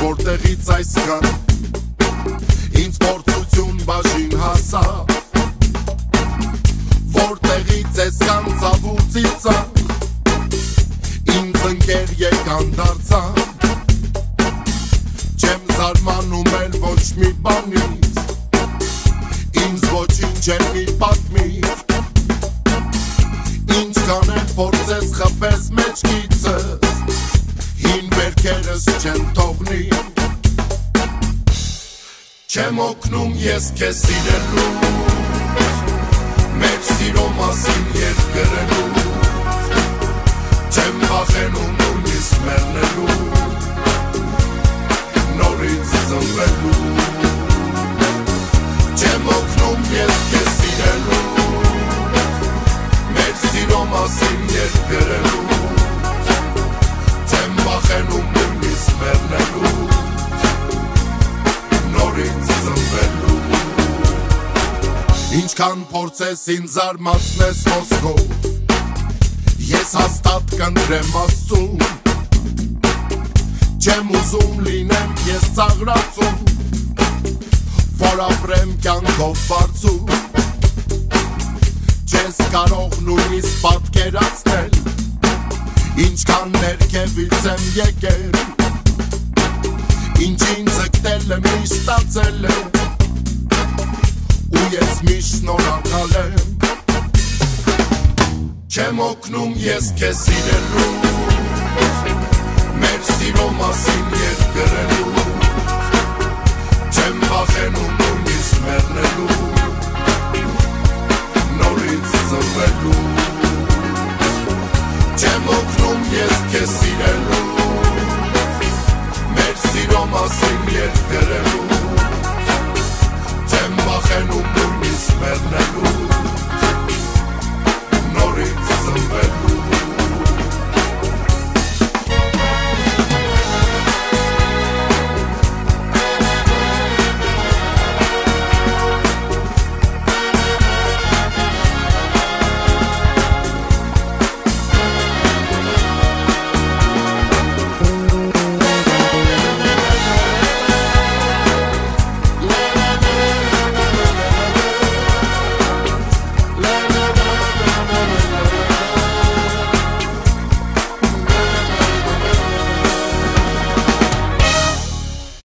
որտեղից այսքան ինձ փորձություն բաժին հասավ, որտեղից այսքան ծավուցից ինձ ընկեր եկան դարձան, չեմ զարմանում էլ ոչ մի բանից, ինձ ոչինչ էլ մի պատմիր, ինչ կանել փորձես խփես մեջքիցս, հին վերքերս չեն թողնի, չեմ օգնում ես քեզ սիրելուց, մեր սիրո մասին երգ գրելուց, չեմ վախենում նույնիսկ մեռնելուց, նորից ծնվելուց, չեմ օգնում ես քեզ սիրելուց, մեր սիրո մասին երգ գրելուց, չեմ վախենում նույնիսկ մեռնելուց, նորից ծնվելուց, ինչքան փորձես ինձ զարմացնես ոսկով, ես հաստատ կընտրեմ Աստծուն, չեմ ուզում լինեմ ես ծաղրացում, որ ապրեմ կյանքով բարձում, չես կարող նույնիսկ պատկերացնել, ինչքան ներքևից եմ եկել, ինչ ինձ ըկտել է միշտ ստացել է, ու ես միշտ շնորհակալ եմ, չեմ օգնում ես քեզ սիրելուց, մեր սիրո մասին երգ գրելուց, չեմ վախենում նույնիսկ մեռնելուց,